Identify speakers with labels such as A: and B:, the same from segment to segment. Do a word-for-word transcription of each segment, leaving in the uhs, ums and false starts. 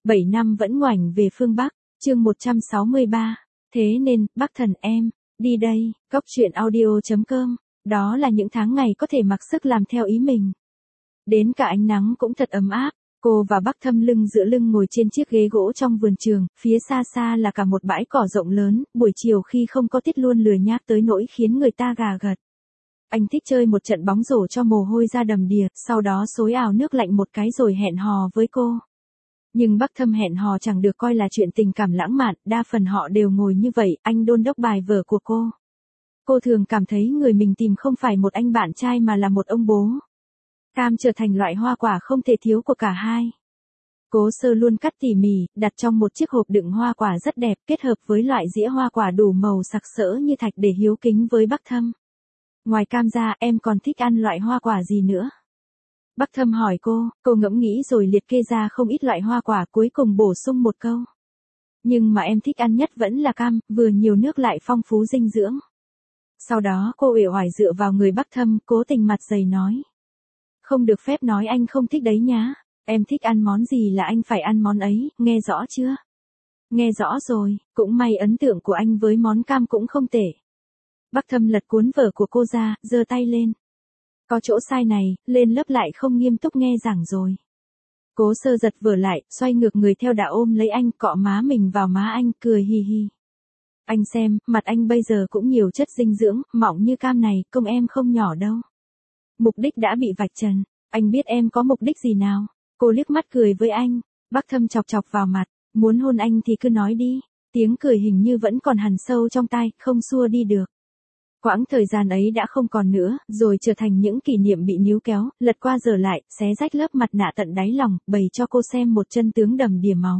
A: bảy năm vẫn ngoảnh về phương Bắc, chương một trăm sáu mươi ba. Thế nên, Bắc Thần em, đi đây, Cóc truyện audio chấm com, đó là những tháng ngày có thể mặc sức làm theo ý mình. Đến cả ánh nắng cũng thật ấm áp, cô và Bắc Thâm lưng dựa lưng ngồi trên chiếc ghế gỗ trong vườn trường, phía xa xa là cả một bãi cỏ rộng lớn, buổi chiều khi không có tiết luôn lười nhác tới nỗi khiến người ta gà gật. Anh thích chơi một trận bóng rổ cho mồ hôi ra đầm đìa, sau đó xối ào nước lạnh một cái rồi hẹn hò với cô. Nhưng Bắc Thâm hẹn hò chẳng được coi là chuyện tình cảm lãng mạn, đa phần họ đều ngồi như vậy, anh đôn đốc bài vở của cô. Cô thường cảm thấy người mình tìm không phải một anh bạn trai mà là một ông bố. Cam trở thành loại hoa quả không thể thiếu của cả hai. Cố Sơ luôn cắt tỉ mỉ, đặt trong một chiếc hộp đựng hoa quả rất đẹp, kết hợp với loại dĩa hoa quả đủ màu sặc sỡ như thạch để hiếu kính với Bắc Thâm. Ngoài cam ra, em còn thích ăn loại hoa quả gì nữa? Bắc Thâm hỏi cô, cô ngẫm nghĩ rồi liệt kê ra không ít loại hoa quả, cuối cùng bổ sung một câu. Nhưng mà em thích ăn nhất vẫn là cam, vừa nhiều nước lại phong phú dinh dưỡng. Sau đó cô uể oải dựa vào người Bắc Thâm, cố tình mặt dày nói. Không được phép nói anh không thích đấy nhá, em thích ăn món gì là anh phải ăn món ấy, nghe rõ chưa? Nghe rõ rồi, cũng may ấn tượng của anh với món cam cũng không tệ. Bắc Thâm lật cuốn vở của cô ra, giơ tay lên. Có chỗ sai này, lên lớp lại không nghiêm túc nghe giảng rồi. Cố Sơ giật vở lại, xoay ngược người theo đã ôm lấy anh, cọ má mình vào má anh, cười hì hì. Anh xem, mặt anh bây giờ cũng nhiều chất dinh dưỡng, mỏng như cam này, công em không nhỏ đâu. Mục đích đã bị vạch trần, anh biết em có mục đích gì nào? Cô liếc mắt cười với anh, Bắc Thâm chọc chọc vào mặt, muốn hôn anh thì cứ nói đi, tiếng cười hình như vẫn còn hằn sâu trong tai, không xua đi được. Quãng thời gian ấy đã không còn nữa, rồi trở thành những kỷ niệm bị níu kéo, lật qua giờ lại, xé rách lớp mặt nạ tận đáy lòng, bày cho cô xem một chân tướng đầm đìa máu.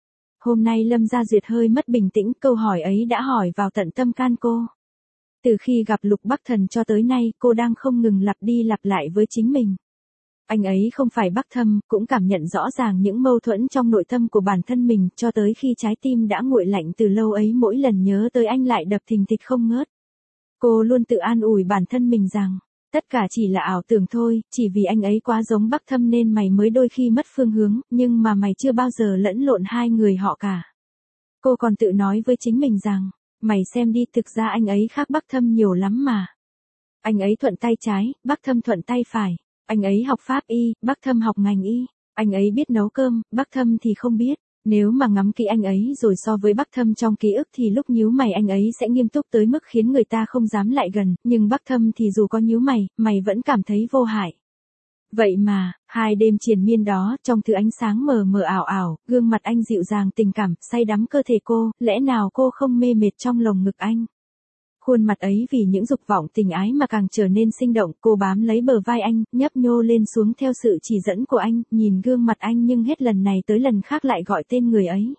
A: Hôm nay Lâm Gia Duyệt hơi mất bình tĩnh, câu hỏi ấy đã hỏi vào tận tâm can cô. Từ khi gặp Lục Bắc Thần cho tới nay, cô đang không ngừng lặp đi lặp lại với chính mình. Anh ấy không phải Bắc Thâm, cũng cảm nhận rõ ràng những mâu thuẫn trong nội tâm của bản thân mình, cho tới khi trái tim đã nguội lạnh từ lâu ấy, mỗi lần nhớ tới anh lại đập thình thịch không ngớt. Cô luôn tự an ủi bản thân mình rằng, tất cả chỉ là ảo tưởng thôi, chỉ vì anh ấy quá giống Bắc Thâm nên mày mới đôi khi mất phương hướng, nhưng mà mày chưa bao giờ lẫn lộn hai người họ cả. Cô còn tự nói với chính mình rằng, mày xem đi, thực ra anh ấy khác Bắc Thâm nhiều lắm mà. Anh ấy thuận tay trái, Bắc Thâm thuận tay phải. Anh ấy học pháp y, Bắc Thâm học ngành y. Anh ấy biết nấu cơm, Bắc Thâm thì không biết. Nếu mà ngắm kỹ anh ấy rồi so với Bắc Thâm trong ký ức thì lúc nhíu mày anh ấy sẽ nghiêm túc tới mức khiến người ta không dám lại gần, nhưng Bắc Thâm thì dù có nhíu mày, mày vẫn cảm thấy vô hại. Vậy mà, hai đêm triền miên đó, trong thứ ánh sáng mờ mờ ảo ảo, gương mặt anh dịu dàng tình cảm, say đắm cơ thể cô, lẽ nào cô không mê mệt trong lồng ngực anh? Khuôn mặt ấy vì những dục vọng tình ái mà càng trở nên sinh động, cô bám lấy bờ vai anh, nhấp nhô lên xuống theo sự chỉ dẫn của anh, nhìn gương mặt anh nhưng hết lần này tới lần khác lại gọi tên người ấy.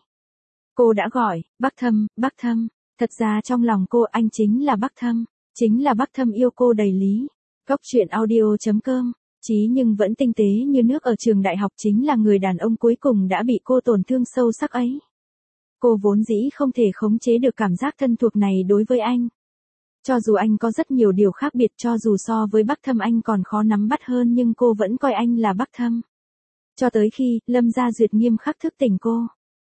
A: Cô đã gọi, Bắc Thâm, Bắc Thâm, thật ra trong lòng cô anh chính là Bắc Thâm, chính là Bắc Thâm yêu cô đầy lý. Cóc truyện audio chấm com, trí nhưng vẫn tinh tế như nước ở trường đại học chính là người đàn ông cuối cùng đã bị cô tổn thương sâu sắc ấy. Cô vốn dĩ không thể khống chế được cảm giác thân thuộc này đối với anh. Cho dù anh có rất nhiều điều khác biệt, cho dù so với Bắc Thâm anh còn khó nắm bắt hơn, nhưng cô vẫn coi anh là Bắc Thâm. Cho tới khi, Lâm Gia Duyệt nghiêm khắc thức tỉnh cô.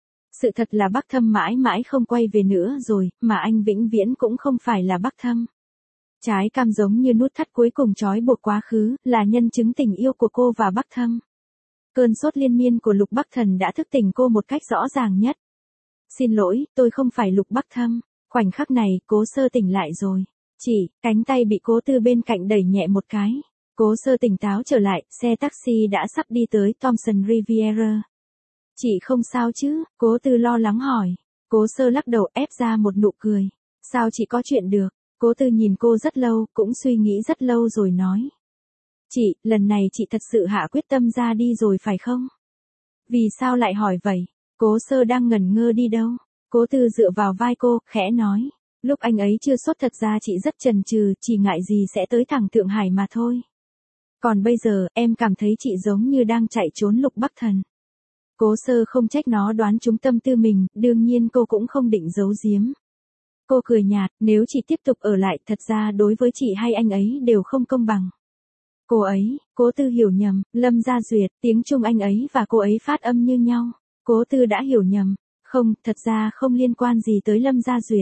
A: Sự thật là Bắc Thâm mãi mãi không quay về nữa rồi, mà anh vĩnh viễn cũng không phải là Bắc Thâm. Trái cam giống như nút thắt cuối cùng trói buộc quá khứ, là nhân chứng tình yêu của cô và Bắc Thâm. Cơn sốt liên miên của Lục Bắc Thần đã thức tỉnh cô một cách rõ ràng nhất. Xin lỗi, tôi không phải Lục Bắc Thâm. Khoảnh khắc này, Cố Sơ tỉnh lại rồi. Chị, cánh tay bị Cố Tư bên cạnh đẩy nhẹ một cái. Cố Sơ tỉnh táo trở lại, xe taxi đã sắp đi tới Thompson Riviera. Chị không sao chứ? Cố Tư lo lắng hỏi. Cố Sơ lắc đầu ép ra một nụ cười. Sao chị có chuyện được? Cố Tư nhìn cô rất lâu, cũng suy nghĩ rất lâu rồi nói. Chị, lần này chị thật sự hạ quyết tâm ra đi rồi phải không? Vì sao lại hỏi vậy? Cố Sơ đang ngẩn ngơ đi đâu? Cố Tư dựa vào vai cô, khẽ nói. Lúc anh ấy chưa sốt thật ra chị rất chần chừ, chỉ ngại gì sẽ tới thẳng Thượng Hải mà thôi. Còn bây giờ, em cảm thấy chị giống như đang chạy trốn Lục Bắc Thần. Cố Sơ không trách nó đoán trúng tâm tư mình, đương nhiên cô cũng không định giấu giếm. Cô cười nhạt, nếu chị tiếp tục ở lại, thật ra đối với chị hay anh ấy đều không công bằng. Cô ấy, Cố Tư hiểu nhầm, Lâm Gia Duyệt, tiếng Trung anh ấy và cô ấy phát âm như nhau. Cố Tư đã hiểu nhầm. Không, thật ra không liên quan gì tới Lâm Gia Duyệt.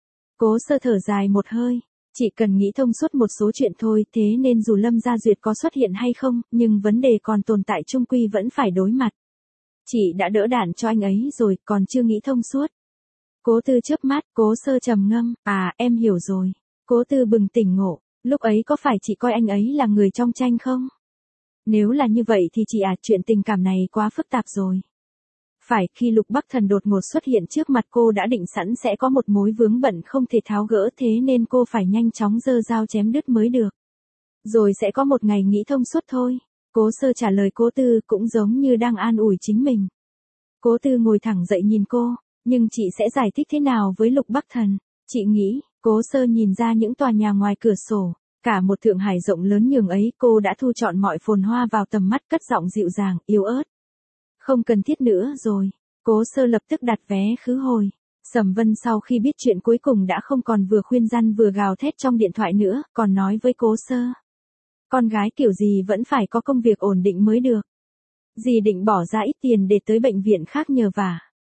A: Cố Sơ thở dài một hơi. Chị cần nghĩ thông suốt một số chuyện thôi, thế nên dù Lâm Gia Duyệt có xuất hiện hay không, nhưng vấn đề còn tồn tại chung quy vẫn phải đối mặt. Chị đã đỡ đạn cho anh ấy rồi, còn chưa nghĩ thông suốt. Cố Tư chớp mắt, Cố Sơ trầm ngâm, à, em hiểu rồi. Cố Tư bừng tỉnh ngộ, lúc ấy có phải chị coi anh ấy là người trong tranh không? Nếu là như vậy thì chị à, chuyện tình cảm này quá phức tạp rồi. Phải, khi Lục Bắc Thần đột ngột xuất hiện trước mặt cô đã định sẵn sẽ có một mối vướng bận không thể tháo gỡ, thế nên cô phải nhanh chóng giơ dao chém đứt mới được. Rồi sẽ có một ngày nghĩ thông suốt thôi. Cố Sơ trả lời Cố Tư cũng giống như đang an ủi chính mình. Cố Tư ngồi thẳng dậy nhìn cô, nhưng chị sẽ giải thích thế nào với Lục Bắc Thần? Chị nghĩ, Cố Sơ nhìn ra những tòa nhà ngoài cửa sổ, cả một Thượng Hải rộng lớn nhường ấy, cô đã thu trọn mọi phồn hoa vào tầm mắt, cất giọng dịu dàng, yếu ớt. Không cần thiết nữa rồi. Cố Sơ lập tức đặt vé khứ hồi. Sầm Vân sau khi biết chuyện cuối cùng đã không còn vừa khuyên răn vừa gào thét trong điện thoại nữa, còn nói với Cố Sơ. Con gái kiểu gì vẫn phải có công việc ổn định mới được. Dì định bỏ ra ít tiền để tới bệnh viện khác nhờ vả.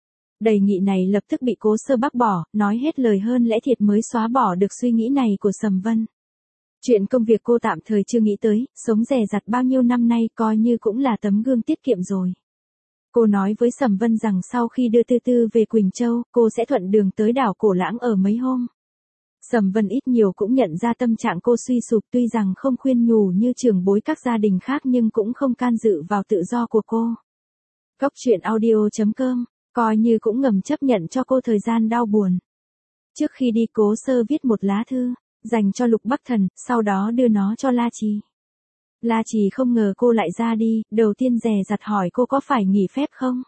A: Đề nghị này lập tức bị Cố Sơ bác bỏ, nói hết lời hơn lẽ thiệt mới xóa bỏ được suy nghĩ này của Sầm Vân. Chuyện công việc cô tạm thời chưa nghĩ tới, sống dè dặt bao nhiêu năm nay coi như cũng là tấm gương tiết kiệm rồi. Cô nói với Sầm Vân rằng sau khi đưa Tư Tư về Quỳnh Châu, cô sẽ thuận đường tới đảo Cổ Lãng ở mấy hôm. Sầm Vân ít nhiều cũng nhận ra tâm trạng cô suy sụp, tuy rằng không khuyên nhủ như trưởng bối các gia đình khác nhưng cũng không can dự vào tự do của cô. Góc truyện audio chấm com, coi như cũng ngầm chấp nhận cho cô thời gian đau buồn. Trước khi đi Cố Sơ viết một lá thư, dành cho Lục Bắc Thần, sau đó đưa nó cho La Trì. La Trì không ngờ cô lại ra đi, đầu tiên dè dặt hỏi cô có phải nghỉ phép không.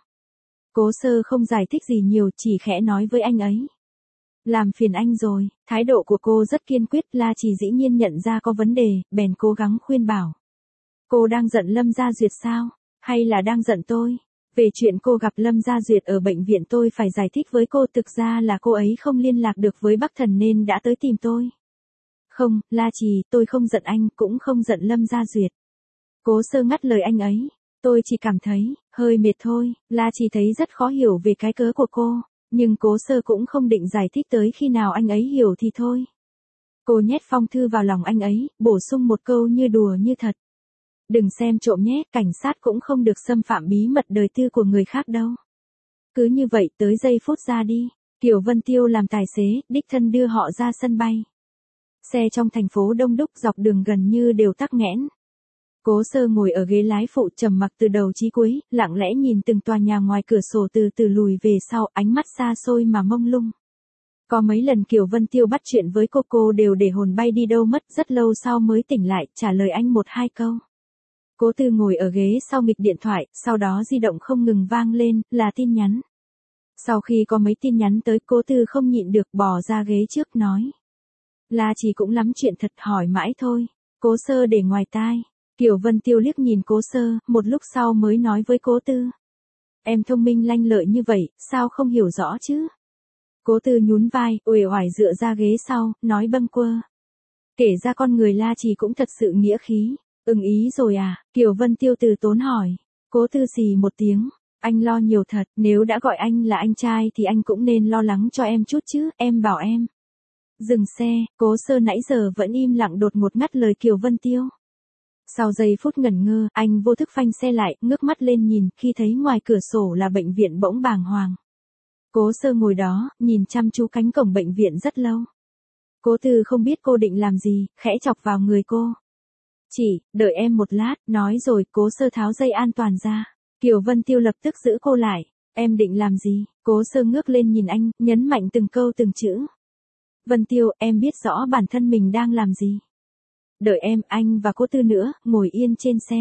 A: Cố Sơ không giải thích gì nhiều, chỉ khẽ nói với anh ấy. Làm phiền anh rồi, thái độ của cô rất kiên quyết, La Trì dĩ nhiên nhận ra có vấn đề, bèn cố gắng khuyên bảo. Cô đang giận Lâm Gia Duyệt sao, hay là đang giận tôi? Về chuyện cô gặp Lâm Gia Duyệt ở bệnh viện tôi phải giải thích với cô, thực ra là cô ấy không liên lạc được với Bắc Thần nên đã tới tìm tôi. Không, La Trì, tôi không giận anh, cũng không giận Lâm Gia Duyệt. Cố Sơ ngắt lời anh ấy. Tôi chỉ cảm thấy, hơi mệt thôi. La Trì thấy rất khó hiểu về cái cớ của cô, nhưng Cố Sơ cũng không định giải thích tới khi nào anh ấy hiểu thì thôi. Cô nhét phong thư vào lòng anh ấy, bổ sung một câu như đùa như thật. Đừng xem trộm nhé, cảnh sát cũng không được xâm phạm bí mật đời tư của người khác đâu. Cứ như vậy tới giây phút ra đi, Kiều Vân Tiêu làm tài xế, đích thân đưa họ ra sân bay. Xe trong thành phố đông đúc, dọc đường gần như đều tắc nghẽn. Cố Sơ ngồi ở ghế lái phụ trầm mặc từ đầu chí cuối, lặng lẽ nhìn từng tòa nhà ngoài cửa sổ từ từ lùi về sau, ánh mắt xa xôi mà mông lung. Có mấy lần Kiều Vân Tiêu bắt chuyện với cô, cô đều để hồn bay đi đâu mất, rất lâu sau mới tỉnh lại, trả lời anh một hai câu. Cố Tư ngồi ở ghế sau nghịch điện thoại, sau đó di động không ngừng vang lên, là tin nhắn. Sau khi có mấy tin nhắn tới, Cố Tư không nhịn được bò ra ghế trước nói. La Trì cũng lắm chuyện thật, hỏi mãi thôi. Cố Sơ để ngoài tai. Kiều Vân Tiêu liếc nhìn Cố Sơ, một lúc sau mới nói với Cố Tư. Em thông minh lanh lợi như vậy, sao không hiểu rõ chứ? Cố Tư nhún vai, uể oải dựa ra ghế sau, nói bâng quơ. Kể ra con người La Trì cũng thật sự nghĩa khí. Ưng ý rồi à? Kiều Vân Tiêu từ tốn hỏi. Cố Tư xì một tiếng. Anh lo nhiều thật, nếu đã gọi anh là anh trai thì anh cũng nên lo lắng cho em chút chứ, em bảo em. Dừng xe, Cố Sơ nãy giờ vẫn im lặng đột ngột ngắt lời Kiều Vân Tiêu. Sau giây phút ngẩn ngơ, anh vô thức phanh xe lại, ngước mắt lên nhìn, khi thấy ngoài cửa sổ là bệnh viện bỗng bàng hoàng. Cố Sơ ngồi đó, nhìn chăm chú cánh cổng bệnh viện rất lâu. Cố Tư không biết cô định làm gì, khẽ chọc vào người cô. Chỉ, đợi em một lát, nói rồi, Cố Sơ tháo dây an toàn ra. Kiều Vân Tiêu lập tức giữ cô lại. Em định làm gì? Cố Sơ ngước lên nhìn anh, nhấn mạnh từng câu từng chữ. Vân Tiêu, em biết rõ bản thân mình đang làm gì. Đợi em, anh và cô Tư nữa, ngồi yên trên xe.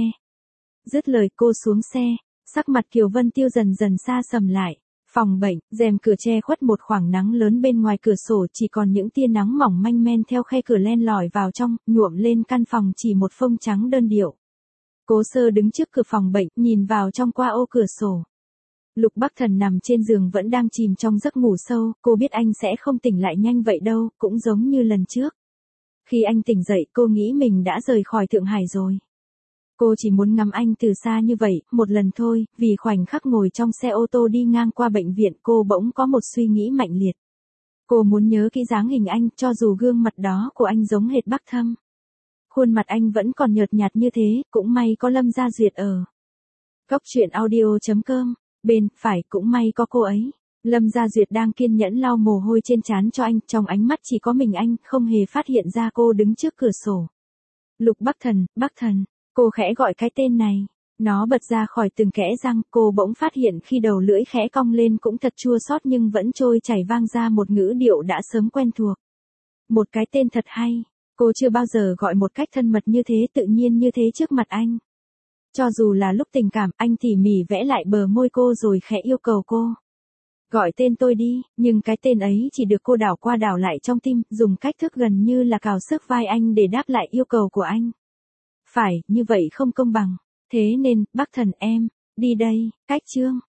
A: Dứt lời cô xuống xe, sắc mặt Kiều Vân Tiêu dần dần xa sầm lại. Phòng bệnh, rèm cửa che khuất một khoảng nắng lớn bên ngoài cửa sổ, chỉ còn những tia nắng mỏng manh men theo khe cửa len lỏi vào trong, nhuộm lên căn phòng chỉ một phông trắng đơn điệu. Cố Sơ đứng trước cửa phòng bệnh, nhìn vào trong qua ô cửa sổ. Lục Bắc Thần nằm trên giường vẫn đang chìm trong giấc ngủ sâu, cô biết anh sẽ không tỉnh lại nhanh vậy đâu, cũng giống như lần trước. Khi anh tỉnh dậy, cô nghĩ mình đã rời khỏi Thượng Hải rồi. Cô chỉ muốn ngắm anh từ xa như vậy, một lần thôi, vì khoảnh khắc ngồi trong xe ô tô đi ngang qua bệnh viện cô bỗng có một suy nghĩ mạnh liệt. Cô muốn nhớ kỹ dáng hình anh, cho dù gương mặt đó của anh giống hệt Bắc Thâm. Khuôn mặt anh vẫn còn nhợt nhạt như thế, cũng may có Lâm Gia Duyệt ở. Cốc truyện audio chấm com, bên phải cũng may có cô ấy. Lâm Gia Duyệt đang kiên nhẫn lau mồ hôi trên trán cho anh, trong ánh mắt chỉ có mình anh, không hề phát hiện ra cô đứng trước cửa sổ. Lục Bắc Thần, Bắc Thần, cô khẽ gọi cái tên này. Nó bật ra khỏi từng kẽ răng, cô bỗng phát hiện khi đầu lưỡi khẽ cong lên cũng thật chua xót nhưng vẫn trôi chảy vang ra một ngữ điệu đã sớm quen thuộc. Một cái tên thật hay, cô chưa bao giờ gọi một cách thân mật như thế, tự nhiên như thế trước mặt anh. Cho dù là lúc tình cảm, anh tỉ mỉ vẽ lại bờ môi cô rồi khẽ yêu cầu cô. Gọi tên tôi đi, nhưng cái tên ấy chỉ được cô đảo qua đảo lại trong tim, dùng cách thức gần như là cào sức vai anh để đáp lại yêu cầu của anh. Phải, như vậy không công bằng. Thế nên, Bắc Thần em, đi đây, cách chương.